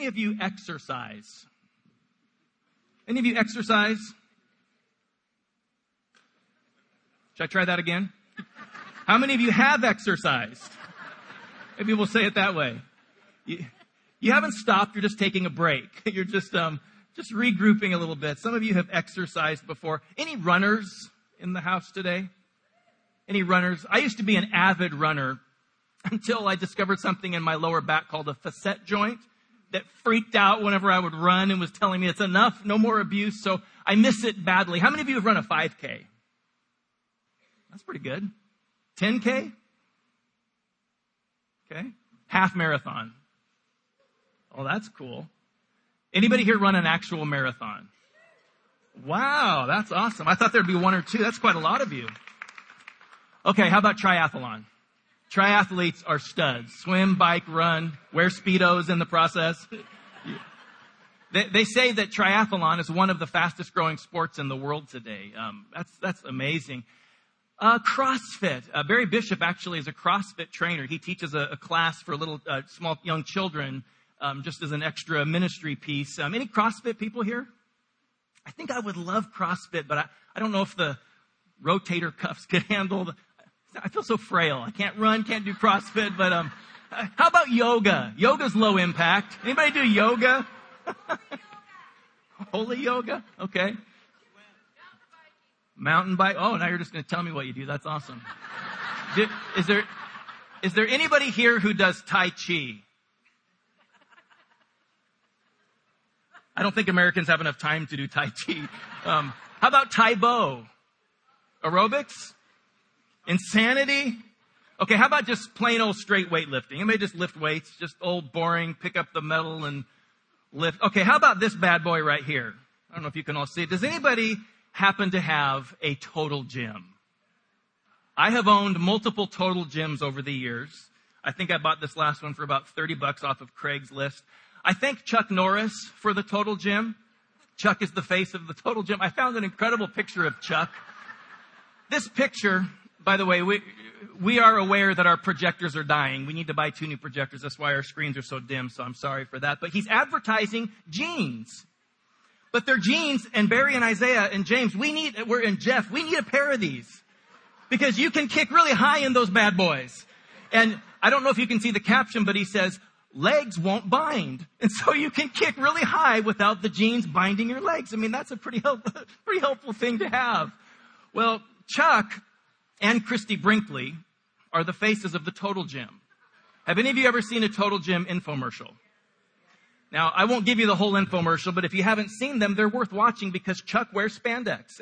many of you exercise? Any of you exercise? Should I try that again? How many of you have exercised? Maybe we'll say it that way. You haven't stopped. You're just taking a break. You're just regrouping a little bit. Some of you have exercised before. Any runners in the house today? Any runners? I used to be an avid runner until I discovered something in my lower back called a facet joint that freaked out whenever I would run and was telling me it's enough, no more abuse. So I miss it badly. How many of you have run a 5K? That's pretty good. 10K? Okay. Half marathon. Oh, that's cool. Anybody here run an actual marathon? Wow, that's awesome. I thought there'd be one or two. That's quite a lot of you. Okay, how about triathlon? Triathletes are studs. Swim, bike, run, wear Speedos in the process. They say that triathlon is one of the fastest growing sports in the world today. That's amazing. CrossFit. Barry Bishop actually is a CrossFit trainer. He teaches a class for little, small, young children, just as an extra ministry piece. Any CrossFit people here? I think I would love CrossFit, but I don't know if the rotator cuffs could handle I feel so frail. I can't run, can't do CrossFit, but how about yoga? Yoga's low impact. Anybody do yoga? Holy yoga? Okay. Mountain bike. Oh, now you're just going to tell me what you do. That's awesome. Is there anybody here who does Tai Chi? I don't think Americans have enough time to do Tai Chi. How about Tai Bo? Aerobics? Insanity? Okay, how about just plain old straight weightlifting? Anybody just lift weights? Just old boring, pick up the metal and lift. Okay, how about this bad boy right here? I don't know if you can all see it. Does anybody happen to have a Total Gym? I have owned multiple Total Gyms over the years. I think I bought this last one for about $30 off of Craigslist. I thank Chuck Norris for the Total Gym. Chuck is the face of the Total Gym. I found an incredible picture of Chuck. This picture, by the way, we are aware that our projectors are dying. We need to buy 2 new projectors. That's why our screens are so dim, so I'm sorry for that. But he's advertising jeans. But they're jeans, and Barry and Isaiah and James, we need a pair of these. Because you can kick really high in those bad boys. And I don't know if you can see the caption, but he says, legs won't bind. And so you can kick really high without the jeans binding your legs. I mean, that's a pretty helpful thing to have. Well, Chuck and Christy Brinkley are the faces of the Total Gym. Have any of you ever seen a Total Gym infomercial? Now, I won't give you the whole infomercial, but if you haven't seen them, they're worth watching because Chuck wears spandex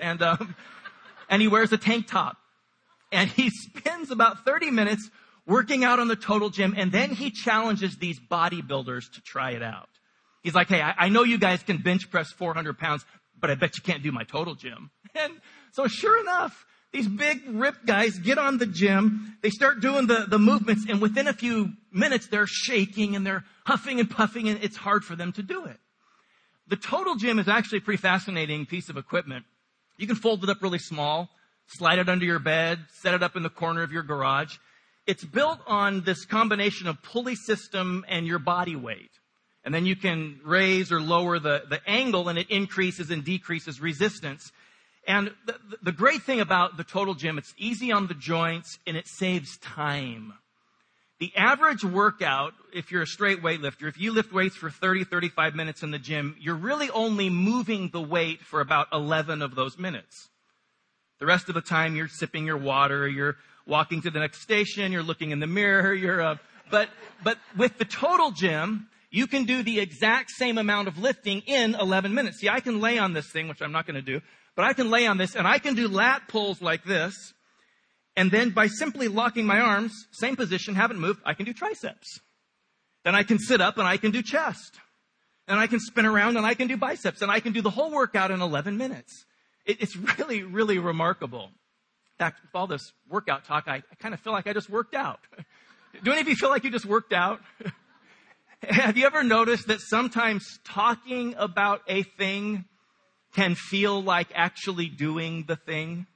and he wears a tank top. And he spends about 30 minutes working out on the Total Gym, and then he challenges these bodybuilders to try it out. He's like, hey, I know you guys can bench press 400 pounds, but I bet you can't do my Total Gym. And so sure enough, these big ripped guys get on the gym, they start doing the movements, and within a few minutes, they're shaking and they're huffing and puffing, and it's hard for them to do it. The Total Gym is actually a pretty fascinating piece of equipment. You can fold it up really small, slide it under your bed, set it up in the corner of your garage. It's built on this combination of pulley system and your body weight. And then you can raise or lower the angle, and it increases and decreases resistance. And the great thing about the Total Gym, it's easy on the joints and it saves time. The average workout, if you're a straight weightlifter, if you lift weights for 30, 35 minutes in the gym, you're really only moving the weight for about 11 of those minutes. The rest of the time, you're sipping your water, you're walking to the next station, you're looking in the mirror, but with the Total Gym, you can do the exact same amount of lifting in 11 minutes. See, I can lay on this thing, which I'm not going to do, but I can lay on this and I can do lat pulls like this. And then by simply locking my arms, same position, haven't moved, I can do triceps. Then I can sit up and I can do chest. And I can spin around and I can do biceps. And I can do the whole workout in 11 minutes. It's really, really remarkable. In fact, with all this workout talk, I kind of feel like I just worked out. Do any of you feel like you just worked out? Have you ever noticed that sometimes talking about a thing can feel like actually doing the thing?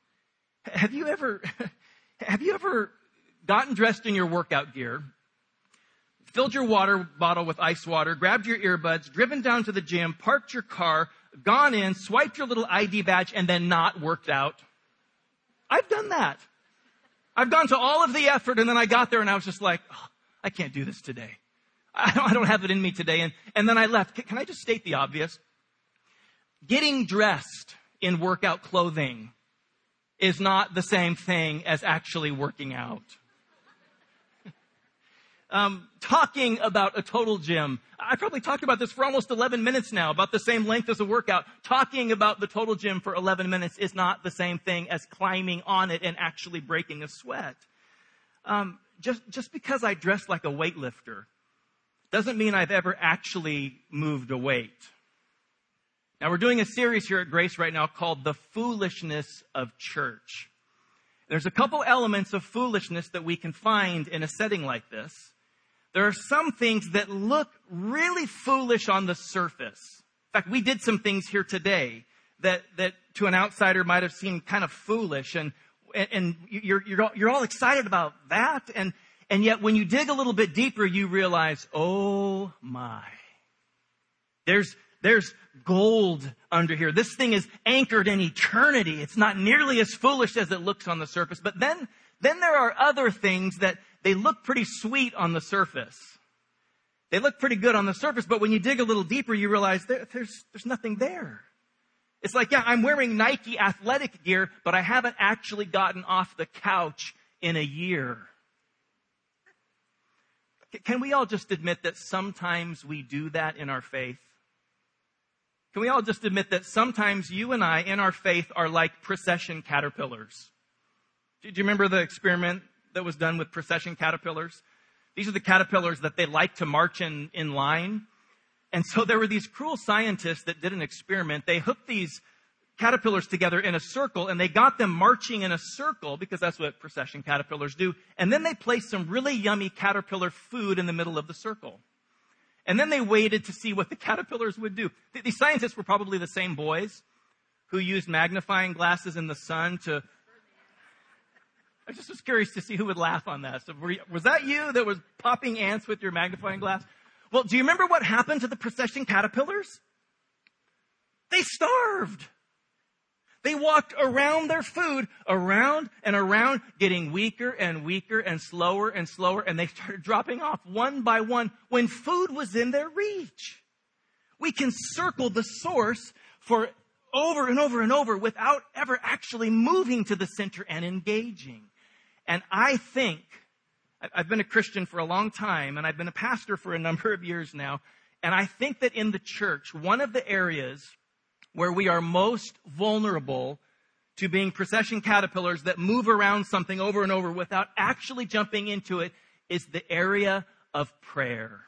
Have you ever gotten dressed in your workout gear, filled your water bottle with ice water, grabbed your earbuds, driven down to the gym, parked your car, gone in, swiped your little ID badge, and then not worked out? I've done that. I've gone to all of the effort, and then I got there and I was just like, oh, I can't do this today. I don't have it in me today. And then I left. Can I just state the obvious? Getting dressed in workout clothing is not the same thing as actually working out. Talking about a total gym. I probably talked about this for almost 11 minutes now, about the same length as a workout. Talking about the total gym for 11 minutes is not the same thing as climbing on it and actually breaking a sweat. Just because I dress like a weightlifter doesn't mean I've ever actually moved a weight. Now, we're doing a series here at Grace right now called The Foolishness of Church. There's a couple elements of foolishness that we can find in a setting like this. There are some things that look really foolish on the surface. In fact, we did some things here today that to an outsider might have seemed kind of foolish, and you're all excited about that, and yet when you dig a little bit deeper, you realize, oh my, there's gold under here. This thing is anchored in eternity. It's not nearly as foolish as it looks on the surface. But then there are other things that they look pretty sweet on the surface. They look pretty good on the surface, but when you dig a little deeper, you realize there's nothing there. It's like, yeah, I'm wearing Nike athletic gear, but I haven't actually gotten off the couch in a year. Can we all just admit that sometimes we do that in our faith? Can we all just admit that sometimes you and I, in our faith, are like procession caterpillars? Do you remember the experiment that was done with procession caterpillars? These are the caterpillars that they like to march in line. And so there were these cruel scientists that did an experiment. They hooked these caterpillars together in a circle, and they got them marching in a circle, because that's what procession caterpillars do. And then they placed some really yummy caterpillar food in the middle of the circle. And then they waited to see what the caterpillars would do. These scientists were probably the same boys who used magnifying glasses in the sun to... I just was curious to see who would laugh on that. So was that you that was popping ants with your magnifying glass? Well, do you remember what happened to the procession caterpillars? They starved. They walked around their food, around and around, getting weaker and weaker and slower, and they started dropping off one by one when food was in their reach. We can circle the source for over and over and over without ever actually moving to the center and engaging. And I think, I've been a Christian for a long time, and I've been a pastor for a number of years now, and I think that in the church, one of the areas where we are most vulnerable to being procession caterpillars that move around something over and over without actually jumping into it is the area of prayer.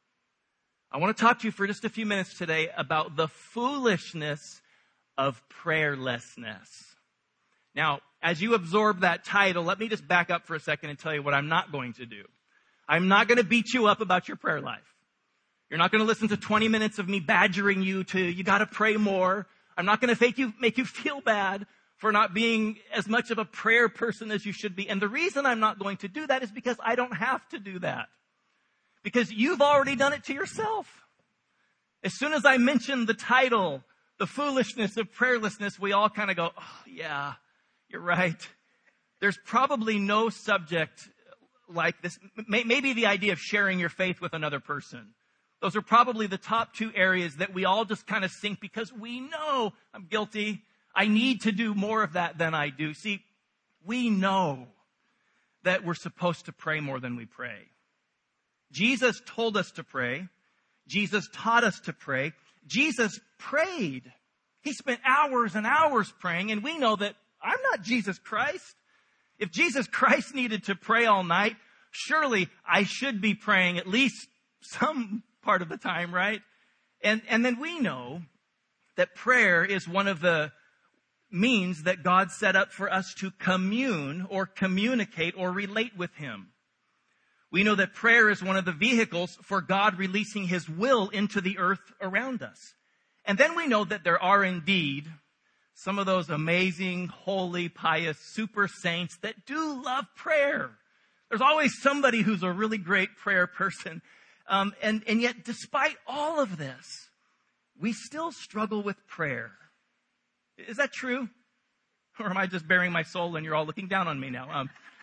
I want to talk to you for just a few minutes today about the foolishness of prayerlessness. Now, as you absorb that title, let me just back up for a second and tell you what I'm not going to do. I'm not going to beat you up about your prayer life. You're not going to listen to 20 minutes of me badgering you you got to pray more. I'm not going to make you feel bad for not being as much of a prayer person as you should be. And the reason I'm not going to do that is because I don't have to do that. Because you've already done it to yourself. As soon as I mention the title, The Foolishness of Prayerlessness, we all kind of go, oh yeah, you're right. There's probably no subject like this. Maybe the idea of sharing your faith with another person. Those are probably the top two areas that we all just kind of sink because we know I'm guilty. I need to do more of that than I do. See, we know that we're supposed to pray more than we pray. Jesus told us to pray. Jesus taught us to pray. Jesus prayed. He spent hours and hours praying, and we know that I'm not Jesus Christ. If Jesus Christ needed to pray all night, surely I should be praying at least some part of the time, right? And then we know that prayer is one of the means that God set up for us to commune or communicate or relate with Him. We know that prayer is one of the vehicles for God releasing His will into the earth around us. And then we know that there are indeed some of those amazing, holy, pious, super saints that do love prayer. There's always somebody who's a really great prayer person. And yet, despite all of this, we still struggle with prayer. Is that true? Or am I just bearing my soul and you're all looking down on me now?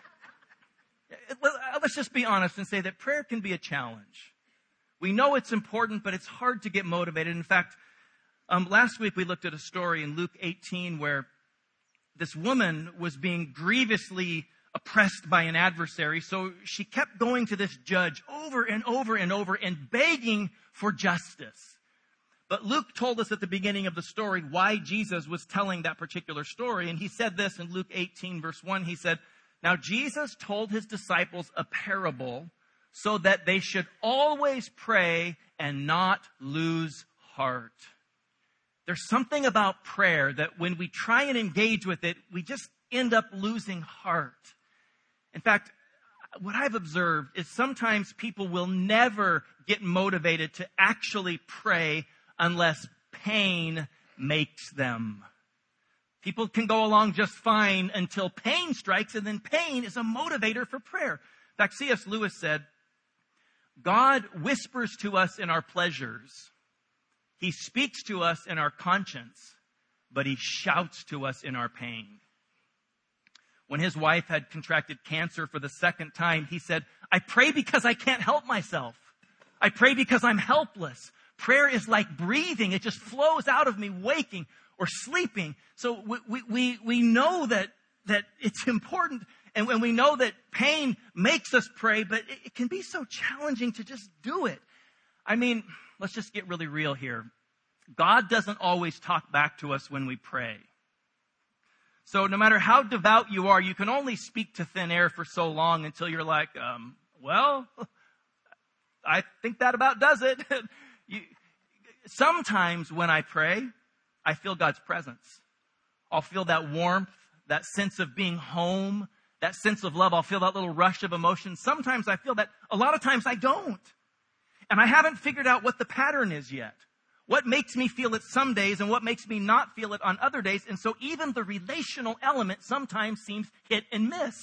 Let's just be honest and say that prayer can be a challenge. We know it's important, but it's hard to get motivated. In fact, last week we looked at a story in Luke 18 where this woman was being grievously oppressed by an adversary. So she kept going to this judge over and over and over and begging for justice. But Luke told us at the beginning of the story why Jesus was telling that particular story. And he said this in Luke 18, verse 1. He said, "Now Jesus told his disciples a parable so that they should always pray and not lose heart." There's something about prayer that when we try and engage with it, we just end up losing heart. In fact, what I've observed is sometimes people will never get motivated to actually pray unless pain makes them. People can go along just fine until pain strikes, and then pain is a motivator for prayer. In fact, C.S. Lewis said, "God whispers to us in our pleasures. He speaks to us in our conscience, but he shouts to us in our pain." When his wife had contracted cancer for the second time, he said, "I pray because I can't help myself. I pray because I'm helpless. Prayer is like breathing. It just flows out of me waking or sleeping." So we know that it's important, and when we know that pain makes us pray, but it can be so challenging to just do it. I mean, let's just get really real here. God doesn't always talk back to us when we pray. So no matter how devout you are, you can only speak to thin air for so long until you're like, well, I think that about does it. Sometimes when I pray, I feel God's presence. I'll feel that warmth, that sense of being home, that sense of love. I'll feel that little rush of emotion. Sometimes I feel that. A lot of times I don't. And I haven't figured out what the pattern is yet. What makes me feel it some days and what makes me not feel it on other days. And so even the relational element sometimes seems hit and miss.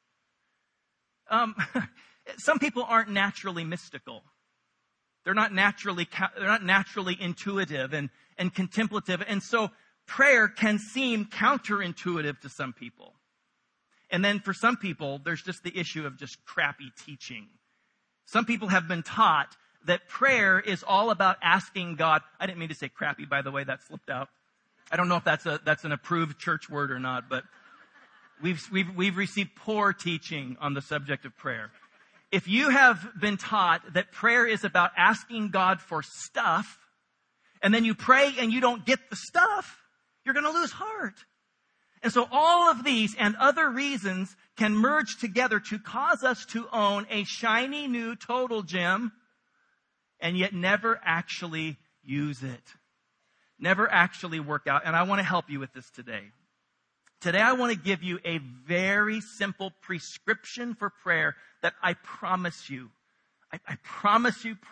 Some people aren't naturally mystical. They're not naturally intuitive and contemplative. And so prayer can seem counterintuitive to some people. And then for some people, there's just the issue of just crappy teaching. Some people have been taught that prayer is all about asking God. I didn't mean to say crappy, by the way, that slipped out. I don't know if that's an approved church word or not, but we've received poor teaching on the subject of prayer. If you have been taught that prayer is about asking God for stuff, and then you pray and you don't get the stuff, you're going to lose heart. And so all of these and other reasons can merge together to cause us to own a shiny new total gem and yet never actually use it. Never actually work out. And I want to help you with this today. Today I want to give you a very simple prescription for prayer that I promise you. I promise you.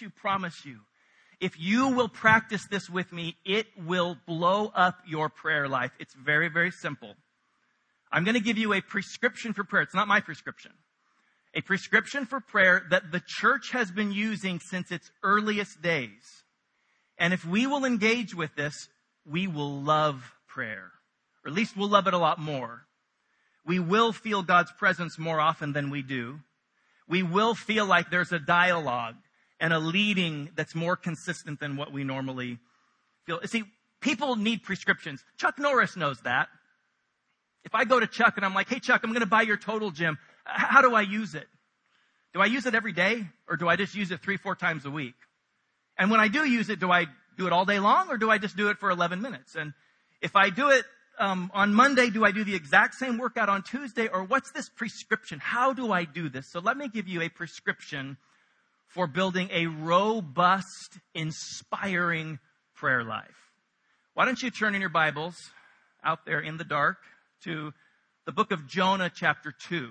If you will practice this with me, it will blow up your prayer life. It's very, very simple. I'm going to give you a prescription for prayer. It's not my prescription. A prescription for prayer that the church has been using since its earliest days. And if we will engage with this, we will love prayer. Or at least we'll love it a lot more. We will feel God's presence more often than we do. We will feel like there's a dialogue and a leading that's more consistent than what we normally feel. See, people need prescriptions. Chuck Norris knows that. If I go to Chuck and I'm like, "Hey, Chuck, I'm going to buy your total gym. How do I use it? Do I use it every day, or do I just use it 3-4 times a week? And when I do use it, do I do it all day long, or do I just do it for 11 minutes? And if I do it on Monday, do I do the exact same workout on Tuesday, or what's this prescription? How do I do this?" So let me give you a prescription for building a robust, inspiring prayer life. Why don't you turn in your Bibles out there in the dark to the book of Jonah, chapter 2.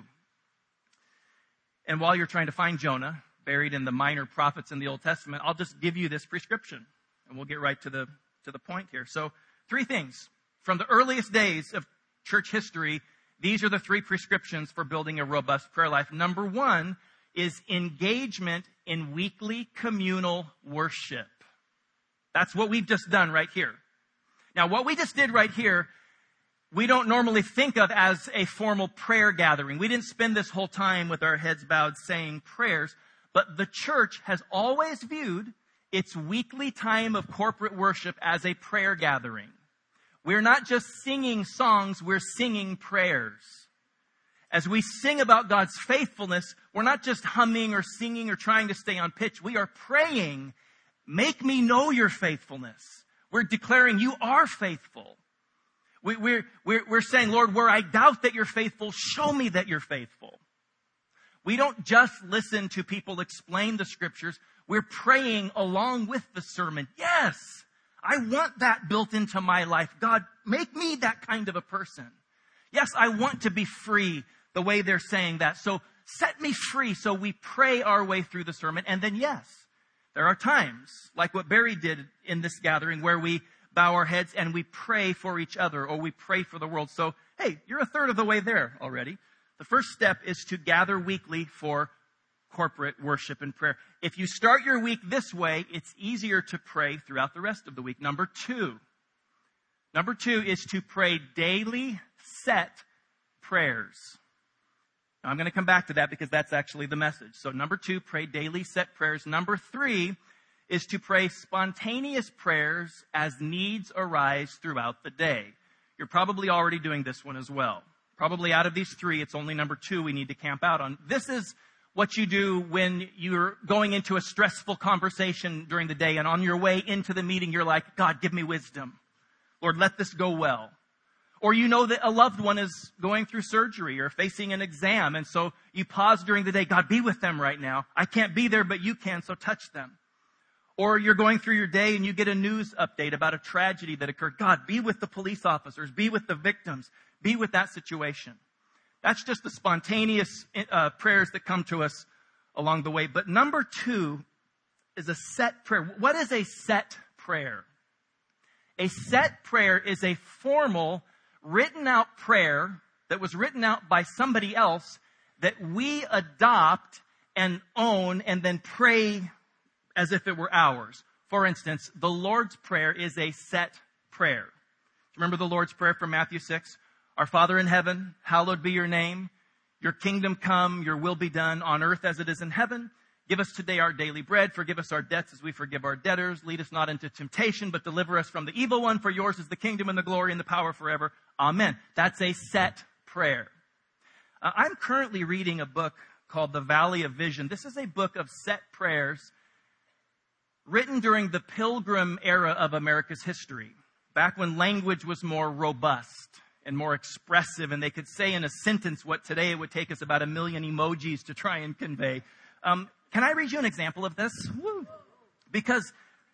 And while you're trying to find Jonah, buried in the minor prophets in the Old Testament, I'll just give you this prescription, and we'll get right to the point here. So 3 things. From the earliest days of church history, These are the 3 prescriptions for building a robust prayer life. Number 1 is engagement in weekly communal worship. That's what we've just done right here. Now, what we just did right here, we don't normally think of as a formal prayer gathering. We didn't spend this whole time with our heads bowed saying prayers, but the church has always viewed its weekly time of corporate worship as a prayer gathering. We're not just singing songs, we're singing prayers. As we sing about God's faithfulness, we're not just humming or singing or trying to stay on pitch. We are praying, make me know your faithfulness. We're declaring you are faithful. We're saying, Lord, where I doubt that you're faithful, show me that you're faithful. We don't just listen to people explain the scriptures. We're praying along with the sermon. Yes, I want that built into my life. God, make me that kind of a person. Yes, I want to be free the way they're saying that. So set me free. So we pray our way through the sermon. And then, yes, there are times, like what Barry did in this gathering, where we bow our heads and we pray for each other, or we pray for the world. So, hey, you're a third of the way there already. The first step is to gather weekly for corporate worship and prayer. If you start your week this way, it's easier to pray throughout the rest of the week. Number two is to pray daily set prayers. Now, I'm going to come back to that because that's actually the message. So number 2, pray daily set prayers. Number 3 is to pray spontaneous prayers as needs arise throughout the day. You're probably already doing this one as well. Probably out of these 3, it's only number 2 we need to camp out on. This is what you do when you're going into a stressful conversation during the day, and on your way into the meeting, you're like, God, give me wisdom. Lord, let this go well. Or you know that a loved one is going through surgery or facing an exam, and so you pause during the day, God, be with them right now. I can't be there, but you can, so touch them. Or you're going through your day and you get a news update about a tragedy that occurred. God, be with the police officers, be with the victims, be with that situation. That's just the spontaneous prayers that come to us along the way. But number 2 is a set prayer. What is a set prayer? A set prayer is a formal, written out prayer that was written out by somebody else that we adopt and own and then pray as if it were ours. For instance, the Lord's Prayer is a set prayer. Remember the Lord's Prayer from Matthew 6? Our Father in heaven, hallowed be your name. Your kingdom come, your will be done on earth as it is in heaven. Give us today our daily bread. Forgive us our debts as we forgive our debtors. Lead us not into temptation, but deliver us from the evil one. For yours is the kingdom and the glory and the power forever. Amen. That's a set prayer. I'm currently reading a book called The Valley of Vision. This is a book of set prayers written during the Pilgrim era of America's history, back when language was more robust and more expressive, and they could say in a sentence what today it would take us about 1 million emojis to try and convey. Can I read you an example of this? Woo. Because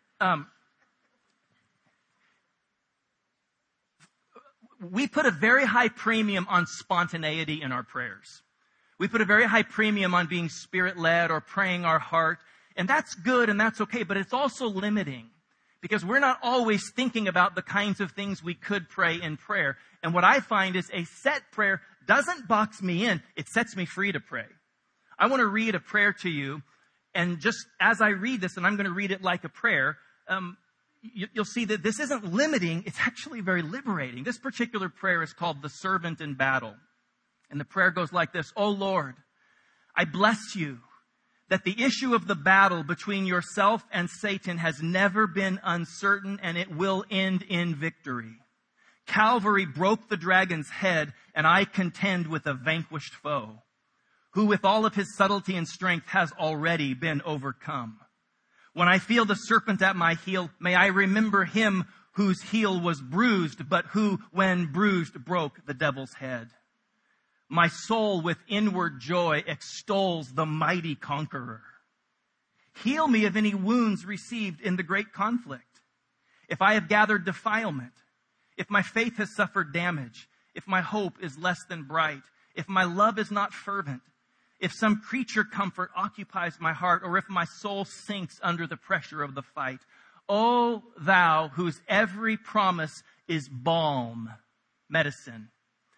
we put a very high premium on spontaneity in our prayers. We put a very high premium on being Spirit-led or praying our heart. And that's good and that's okay, but it's also limiting because we're not always thinking about the kinds of things we could pray in prayer. And what I find is a set prayer doesn't box me in. It sets me free to pray. I want to read a prayer to you. And just as I read this, and I'm going to read it like a prayer, you'll see that this isn't limiting. It's actually very liberating. This particular prayer is called The Servant in Battle. And the prayer goes like this. Oh Lord, I bless you that the issue of the battle between yourself and Satan has never been uncertain, and it will end in victory. Calvary broke the dragon's head, and I contend with a vanquished foe, who with all of his subtlety and strength has already been overcome. When I feel the serpent at my heel, may I remember him whose heel was bruised, but who, when bruised, broke the devil's head. My soul with inward joy extols the mighty conqueror. Heal me of any wounds received in the great conflict. If I have gathered defilement, if my faith has suffered damage, if my hope is less than bright, if my love is not fervent, if some creature comfort occupies my heart, or if my soul sinks under the pressure of the fight, O thou whose every promise is balm, medicine,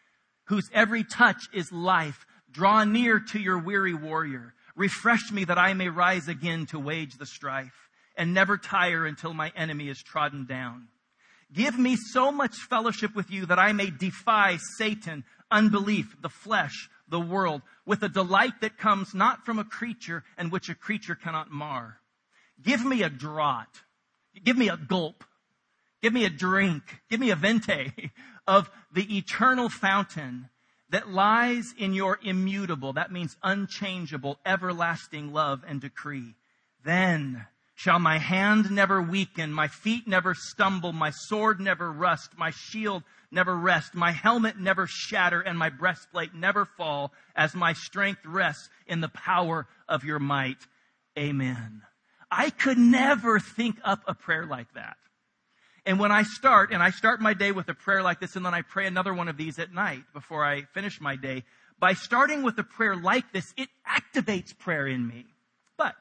whose every touch is life. Draw near to your weary warrior. Refresh me that I may rise again to wage the strife and never tire until my enemy is trodden down. Give me so much fellowship with you that I may defy Satan, unbelief, the flesh, the world, with a delight that comes not from a creature and which a creature cannot mar. Give me a draught. Give me a gulp. Give me a drink. Give me a vente of the eternal fountain that lies in your immutable, that means unchangeable, everlasting love and decree. Then shall my hand never weaken, my feet never stumble, my sword never rust, my shield never rest, my helmet never shatter, and my breastplate never fall, as my strength rests in the power of your might. Amen. I could never think up a prayer like that. And when I start my day with a prayer like this, and then I pray another one of these at night before I finish my day, by starting with a prayer like this, it activates prayer in me. But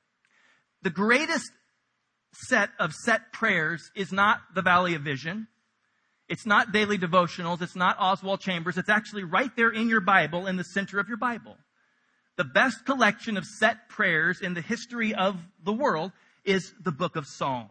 the greatest set of set prayers is not the Valley of Vision. It's not daily devotionals. It's not Oswald Chambers. It's actually right there in your Bible, in the center of your Bible. The best collection of set prayers in the history of the world is the book of Psalms.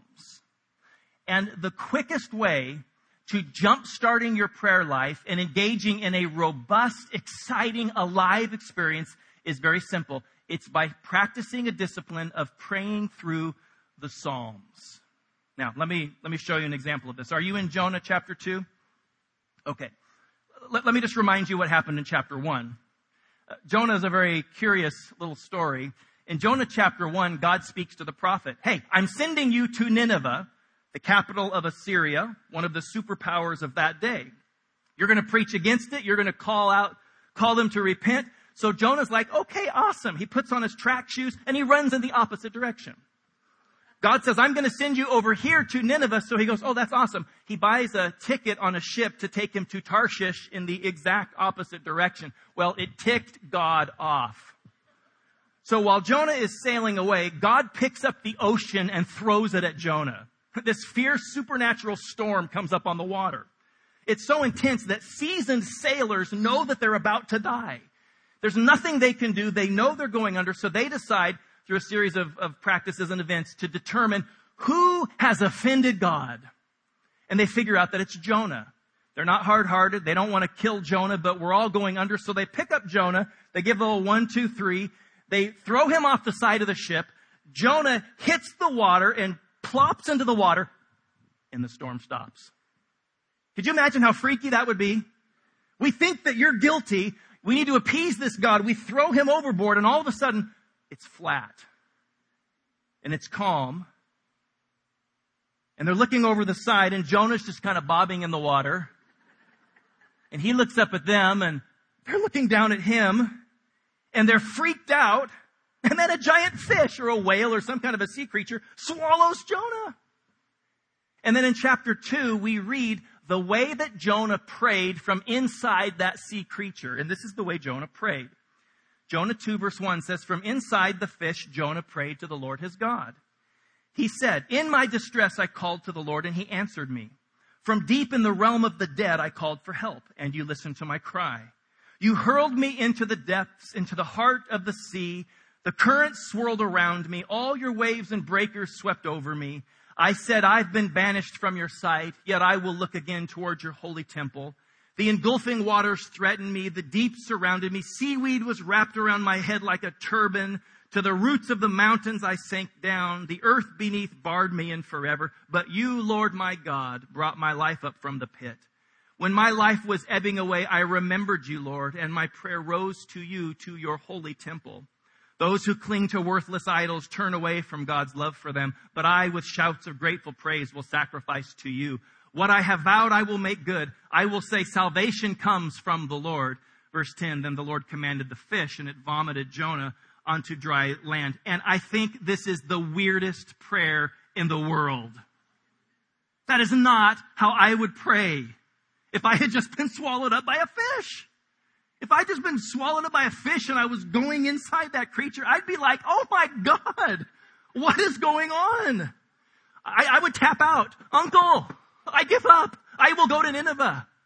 And the quickest way to jump-starting your prayer life and engaging in a robust, exciting, alive experience is very simple. It's by practicing a discipline of praying through the Psalms. Now, let me show you an example of this. Are you in Jonah chapter 2? Okay. Let me just remind you what happened in chapter 1. Jonah is a very curious little story. In Jonah chapter 1, God speaks to the prophet. Hey, I'm sending you to Nineveh, the capital of Assyria, one of the superpowers of that day. You're going to preach against it. You're going to call them to repent. So Jonah's like, okay, awesome. He puts on his track shoes and he runs in the opposite direction. God says, I'm going to send you over here to Nineveh. So he goes, oh, that's awesome. He buys a ticket on a ship to take him to Tarshish in the exact opposite direction. Well, it ticked God off. So while Jonah is sailing away, God picks up the ocean and throws it at Jonah. This fierce supernatural storm comes up on the water. It's so intense that seasoned sailors know that they're about to die. There's nothing they can do. They know they're going under. So they decide through a series of practices and events to determine who has offended God. And they figure out that it's Jonah. They're not hard-hearted. They don't want to kill Jonah, but we're all going under. So they pick up Jonah. They give the little 1, 2, 3. They throw him off the side of the ship. Jonah hits the water and plops into the water, and the storm stops. Could you imagine how freaky that would be? We think that you're guilty. We need to appease this God. We throw him overboard, and all of a sudden, it's flat. And it's calm. And they're looking over the side, and Jonah's just kind of bobbing in the water. And he looks up at them, and they're looking down at him, and they're freaked out. And then a giant fish or a whale or some kind of a sea creature swallows Jonah. And then in chapter 2, we read the way that Jonah prayed from inside that sea creature. And this is the way Jonah prayed. Jonah 2 verse 1 says, from inside the fish, Jonah prayed to the Lord his God. He said, in my distress, I called to the Lord and he answered me. From deep in the realm of the dead, I called for help and you listened to my cry. You hurled me into the depths, into the heart of the sea. The currents swirled around me. All your waves and breakers swept over me. I said, I've been banished from your sight, yet I will look again towards your holy temple. The engulfing waters threatened me. The deep surrounded me. Seaweed was wrapped around my head like a turban. To the roots of the mountains I sank down. The earth beneath barred me in forever. But you, Lord my God, brought my life up from the pit. When my life was ebbing away, I remembered you, Lord, and my prayer rose to you, to your holy temple. Those who cling to worthless idols turn away from God's love for them. But I, with shouts of grateful praise, will sacrifice to you. What I have vowed, I will make good. I will say salvation comes from the Lord. Verse 10, then the Lord commanded the fish, and it vomited Jonah onto dry land. And I think this is the weirdest prayer in the world. That is not how I would pray if I had just been swallowed up by a fish. If I'd just been swallowed up by a fish and I was going inside that creature, I'd be like, oh my God, what is going on? I would tap out. Uncle, I give up. I will go to Nineveh.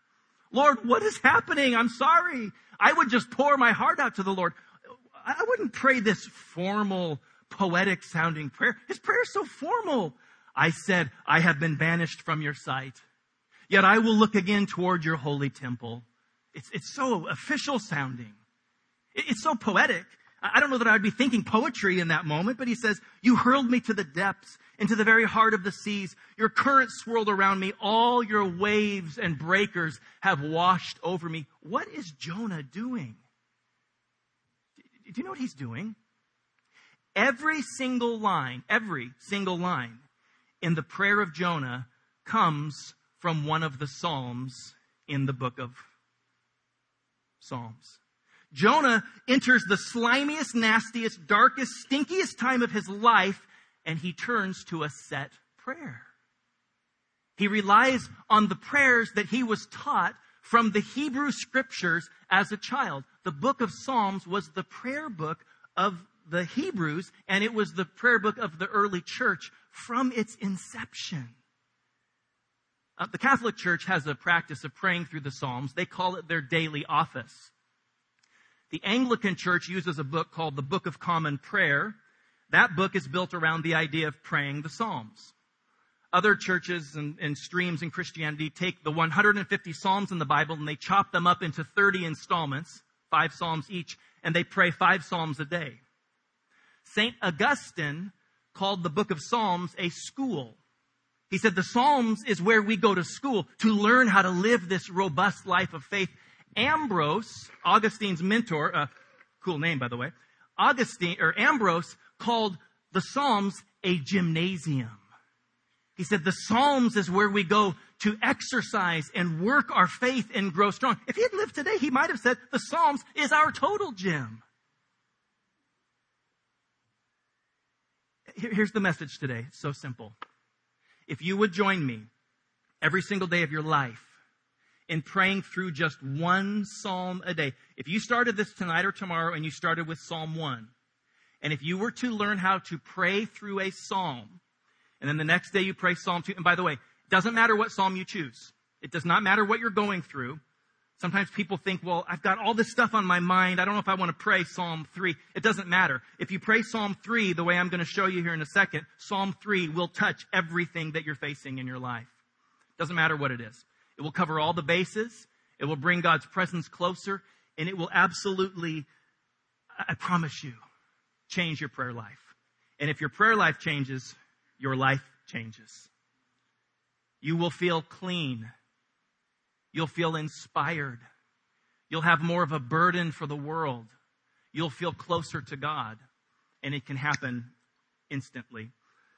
Lord, what is happening? I'm sorry. I would just pour my heart out to the Lord. I wouldn't pray this formal, poetic sounding prayer. His prayer is so formal. I said, I have been banished from your sight, yet I will look again toward your holy temple. It's so official sounding. It's so poetic. I don't know that I'd be thinking poetry in that moment, but he says, you hurled me to the depths, into the very heart of the seas. Your currents swirled around me. All your waves and breakers have washed over me. What is Jonah doing? Do you know what he's doing? Every single line in the prayer of Jonah comes from one of the Psalms in the book of Psalms. Jonah enters the slimiest, nastiest, darkest, stinkiest time of his life, and he turns to a set prayer. He relies on the prayers that he was taught from the Hebrew scriptures as a child. The book of Psalms was the prayer book of the Hebrews, and it was the prayer book of the early church from its inception. The Catholic Church has a practice of praying through the Psalms. They call it their daily office. The Anglican Church uses a book called the Book of Common Prayer. That book is built around the idea of praying the Psalms. Other churches and streams in Christianity take the 150 Psalms in the Bible and they chop them up into 30 installments, 5 Psalms each, and they pray 5 Psalms a day. St. Augustine called the book of Psalms a school. He said the Psalms is where we go to school to learn how to live this robust life of faith. Ambrose, Augustine's mentor, cool name by the way, Ambrose called the Psalms a gymnasium. He said the Psalms is where we go to exercise and work our faith and grow strong. If he had lived today, he might have said the Psalms is our total gym. Here's the message today. It's so simple. If you would join me every single day of your life in praying through just one psalm a day. If you started this tonight or tomorrow and you started with Psalm 1, and if you were to learn how to pray through a psalm, and then the next day you pray Psalm 2, and by the way, it doesn't matter what psalm you choose. It does not matter what you're going through. Sometimes people think, well, I've got all this stuff on my mind. I don't know if I want to pray Psalm 3. It doesn't matter. If you pray Psalm 3 the way I'm going to show you here in a second, Psalm 3 will touch everything that you're facing in your life. Doesn't matter what it is. It will cover all the bases. It will bring God's presence closer. And it will absolutely, I promise you, change your prayer life. And if your prayer life changes, your life changes. You will feel clean. You'll feel inspired. You'll have more of a burden for the world. You'll feel closer to God. And it can happen instantly.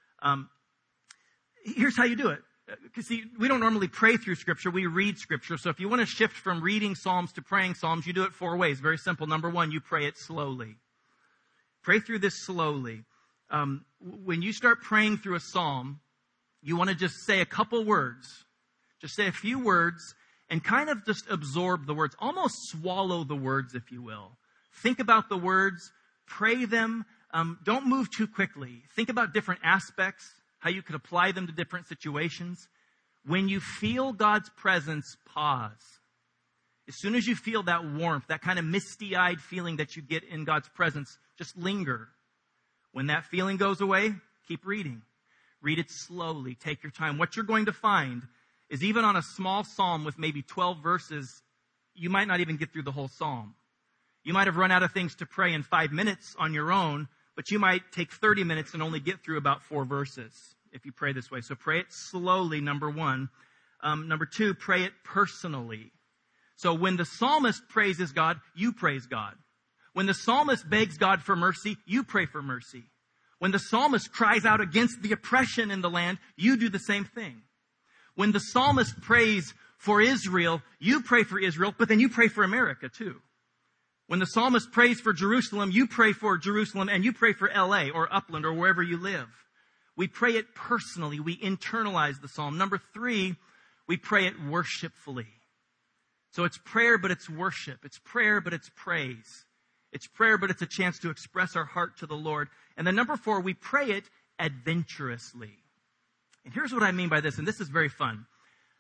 Here's how you do it. Because see, we don't normally pray through Scripture. We read Scripture. So if you want to shift from reading Psalms to praying Psalms, you do it 4 ways. Very simple. Number 1, you pray it slowly. Pray through this slowly. When you start praying through a Psalm, you want to just say a couple words. Just say a few words and kind of just absorb the words. Almost swallow the words, if you will. Think about the words. Pray them. Don't move too quickly. Think about different aspects, how you could apply them to different situations. When you feel God's presence, pause. As soon as you feel that warmth, that kind of misty-eyed feeling that you get in God's presence, just linger. When that feeling goes away, keep reading. Read it slowly. Take your time. What you're going to find is even on a small psalm with maybe 12 verses, you might not even get through the whole psalm. You might have run out of things to pray in 5 minutes on your own, but you might take 30 minutes and only get through about 4 verses if you pray this way. So pray it slowly, number 1. Number 2, pray it personally. So when the psalmist praises God, you praise God. When the psalmist begs God for mercy, you pray for mercy. When the psalmist cries out against the oppression in the land, you do the same thing. When the psalmist prays for Israel, you pray for Israel, but then you pray for America too. When the psalmist prays for Jerusalem, you pray for Jerusalem and you pray for LA or Upland or wherever you live. We pray it personally. We internalize the psalm. Number 3, we pray it worshipfully. So it's prayer, but it's worship. It's prayer, but it's praise. It's prayer, but it's a chance to express our heart to the Lord. And then number 4, we pray it adventurously. And here's what I mean by this, and this is very fun.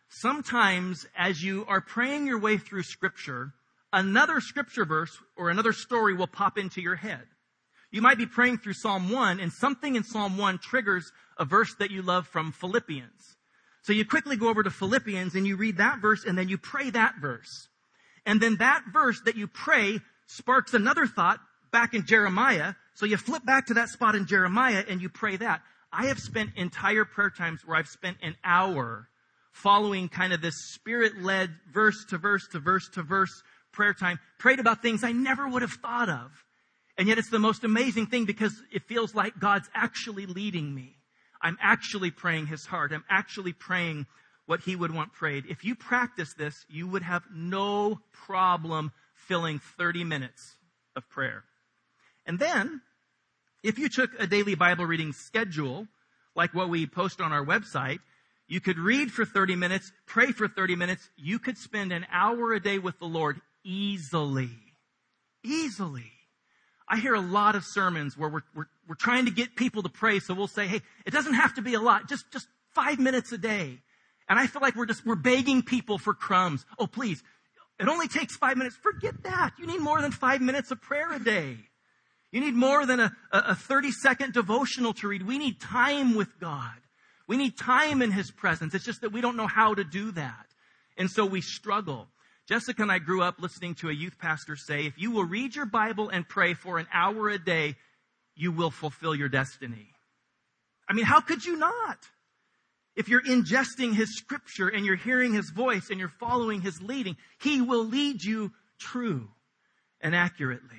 sometimes as you are praying your way through Scripture, another Scripture verse or another story will pop into your head. You might be praying through Psalm 1, and something in Psalm 1 triggers a verse that you love from Philippians. So you quickly go over to Philippians and you read that verse, and then you pray that verse. And then that verse that you pray sparks another thought back in Jeremiah. So you flip back to that spot in Jeremiah and you pray that. I have spent entire prayer times where I've spent an hour following kind of this Spirit-led verse to verse to verse to verse prayer time, prayed about things I never would have thought of. And yet it's the most amazing thing because it feels like God's actually leading me. I'm actually praying His heart. I'm actually praying what He would want prayed. If you practice this, you would have no problem filling 30 minutes of prayer. And then, if you took a daily Bible reading schedule, like what we post on our website, you could read for 30 minutes, pray for 30 minutes. You could spend an hour a day with the Lord easily. Easily. I hear a lot of sermons where we're trying to get people to pray, so we'll say, hey, it doesn't have to be a lot, just 5 minutes a day. And I feel like we're begging people for crumbs. Oh, please, it only takes 5 minutes. Forget that. You need more than 5 minutes of prayer a day. You need more than a 30-second devotional to read. We need time with God. We need time in His presence. It's just that we don't know how to do that. And so we struggle. Jessica and I grew up listening to a youth pastor say, if you will read your Bible and pray for an hour a day, you will fulfill your destiny. I mean, how could you not? If you're ingesting His Scripture and you're hearing His voice and you're following His leading, He will lead you true and accurately.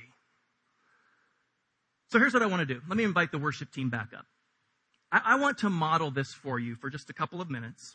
So here's what I want to do. Let me invite the worship team back up. I want to model this for you for just a couple of minutes.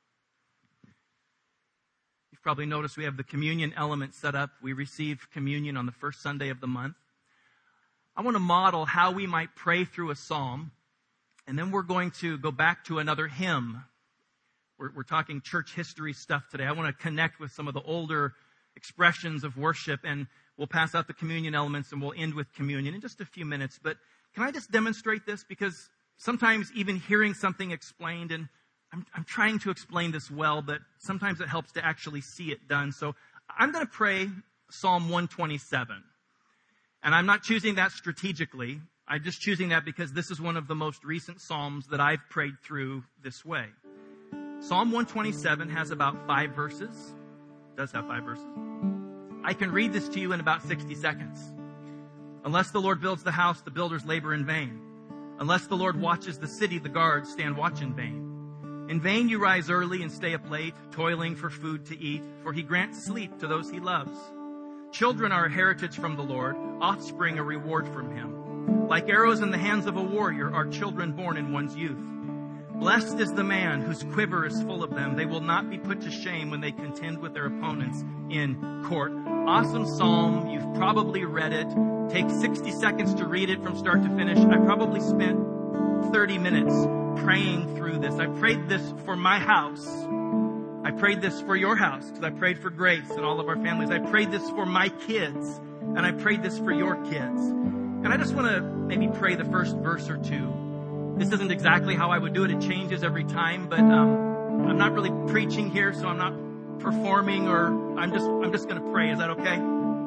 You've probably noticed we have the communion element set up. We receive communion on the first Sunday of the month. I want to model how we might pray through a psalm, and then we're going to go back to another hymn. We're talking church history stuff today. I want to connect with some of the older expressions of worship, and we'll pass out the communion elements, and we'll end with communion in just a few minutes. But can I just demonstrate this? Because sometimes even hearing something explained, and I'm trying to explain this well, but sometimes it helps to actually see it done. So I'm going to pray Psalm 127. And I'm not choosing that strategically. I'm just choosing that because this is one of the most recent Psalms that I've prayed through this way. Psalm 127 has about 5 verses. It does have 5 verses. I can read this to you in about 60 seconds. Unless the Lord builds the house, the builders labor in vain. Unless the Lord watches the city, the guards stand watch in vain. In vain you rise early and stay up late, toiling for food to eat, for He grants sleep to those He loves. Children are a heritage from the Lord, offspring a reward from Him. Like arrows in the hands of a warrior are children born in one's youth. Blessed is the man whose quiver is full of them. They will not be put to shame when they contend with their opponents in court. Awesome psalm. You've probably read it. Take 60 seconds to read it from start to finish. I probably spent 30 minutes praying through this. I prayed this for my house. I prayed this for your house because I prayed for Grace and all of our families. I prayed this for my kids, and I prayed this for your kids. And I just want to maybe pray the first verse or two. This isn't exactly how I would do it. It changes every time, but I'm not really preaching here, so I'm not performing, or I'm just going to pray. Is that okay?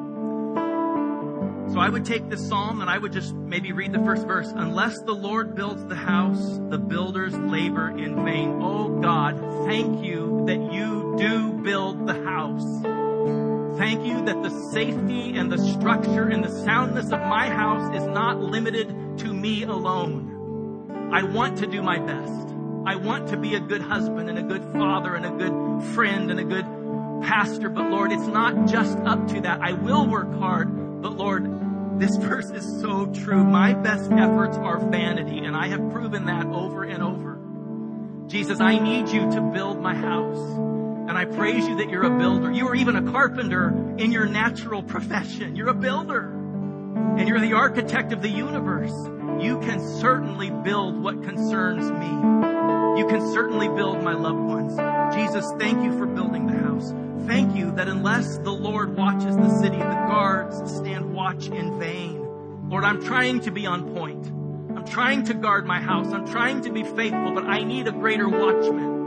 So I would take this psalm and I would just maybe read the first verse. Unless the Lord builds the house, the builders labor in vain. Oh God, thank you that you do build the house. Thank you that the safety and the structure and the soundness of my house is not limited to me alone. I want to do my best. I want to be a good husband and a good father and a good friend and a good pastor. But Lord, it's not just up to that. I will work hard. But Lord, this verse is so true. My best efforts are vanity, and I have proven that over and over. Jesus, I need you to build my house. And I praise you that you're a builder. You are even a carpenter in your natural profession. You're a builder. And you're the architect of the universe. You can certainly build what concerns me. You can certainly build my loved ones. Jesus, thank you for building the house. Thank you that unless the Lord watches the city, the guards stand watch in vain. Lord, I'm trying to be on point. I'm trying to guard my house. I'm trying to be faithful, but I need a greater watchman.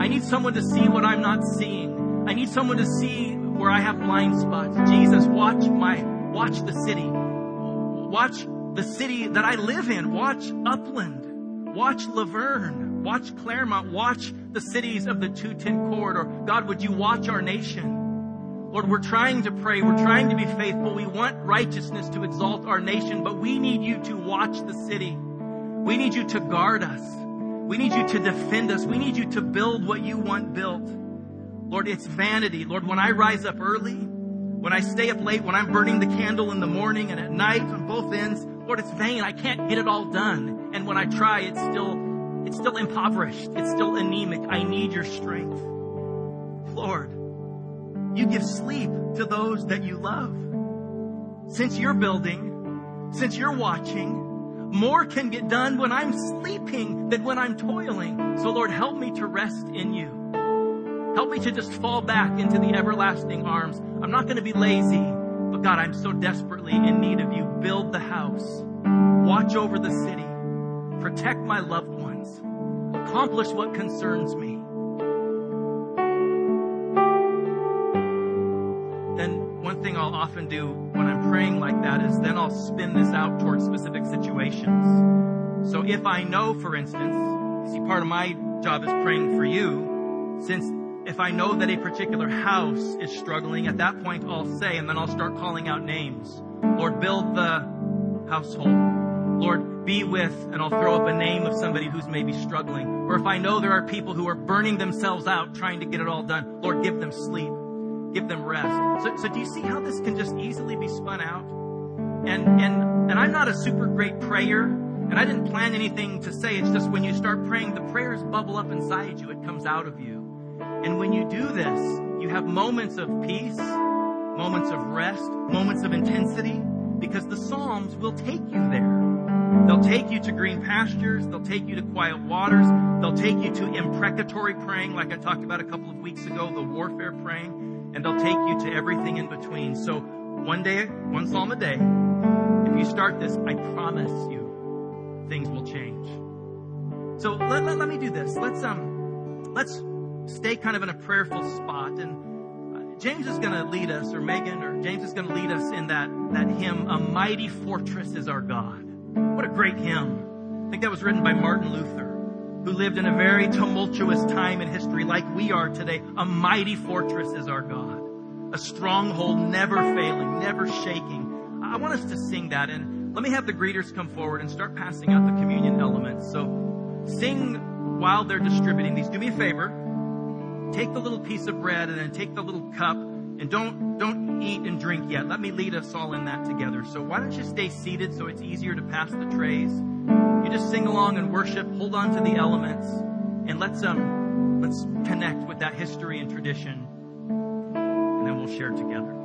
I need someone to see what I'm not seeing. I need someone to see where I have blind spots. Jesus, watch the city. Watch the city that I live in. Watch Upland. Watch Laverne. Watch Claremont. Watch the cities of the 210 corridor. God, would you watch our nation? Lord, we're trying to pray. We're trying to be faithful. We want righteousness to exalt our nation, but we need you to watch the city. We need you to guard us. We need you to defend us. We need you to build what you want built. Lord, it's vanity. Lord, when I rise up early, when I stay up late, when I'm burning the candle in the morning and at night on both ends, Lord, it's vain. I can't get it all done. And when I try, it's still impoverished. It's still anemic. I need your strength. Lord, you give sleep to those that you love. Since you're building, since you're watching, more can get done when I'm sleeping than when I'm toiling. So Lord, help me to rest in you. Help me to just fall back into the everlasting arms. I'm not going to be lazy, but God, I'm so desperately in need of you. Build the house. Watch over the city. Protect my loved ones. Accomplish what concerns me. Then one thing I'll often do when I'm praying like that is then I'll spin this out towards specific situations. So if I know, for instance, see, part of my job is praying for you, since if I know that a particular house is struggling, at that point I'll say, and then I'll start calling out names. Lord, build the household. Lord, be with, and I'll throw up a name of somebody who's maybe struggling. Or if I know there are people who are burning themselves out trying to get it all done, Lord, give them sleep. Give them rest. So do you see how this can just easily be spun out? And I'm not a super great prayer, and I didn't plan anything to say. It's just when you start praying, the prayers bubble up inside you. It comes out of you. And when you do this, you have moments of peace, moments of rest, moments of intensity, because the Psalms will take you there. They'll take you to green pastures. They'll take you to quiet waters. They'll take you to imprecatory praying, like I talked about a couple of weeks ago, the warfare praying, and they'll take you to everything in between. So one day, one Psalm a day, if you start this, I promise you, things will change. So let me do this. Let's stay kind of in a prayerful spot, and James is going to lead us, or Megan, or James is going to lead us in that hymn, "A Mighty Fortress is Our God." What a great hymn. I think that was written by Martin Luther, who lived in a very tumultuous time in history like we are today. A mighty fortress is our God. A stronghold never failing, never shaking. I want us to sing that, and let me have the greeters come forward and start passing out the communion elements. So sing while they're distributing these. Do me a favor. Take the little piece of bread and then take the little cup, and don't eat and drink yet. Let me lead us all in that together. So why don't you stay seated so it's easier to pass the trays. You just sing along and worship, hold on to the elements, and let's connect with that history and tradition, and then we'll share together.